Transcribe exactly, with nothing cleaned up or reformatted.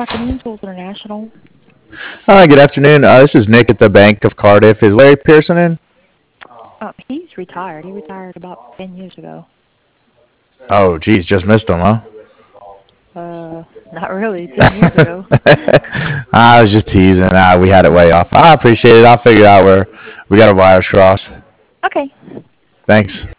afternoon, Tools International. Hi, good afternoon. Uh, this is Nick at the Bank of Cardiff. Is Larry Pearson in? Uh, he's retired. He retired about ten years ago. Oh, geez, just missed him, huh? Uh, not really, ten years ago. I was just teasing. Ah, we had it way off. I appreciate it. I'll figure out where we got our wires crossed. Okay. Thanks.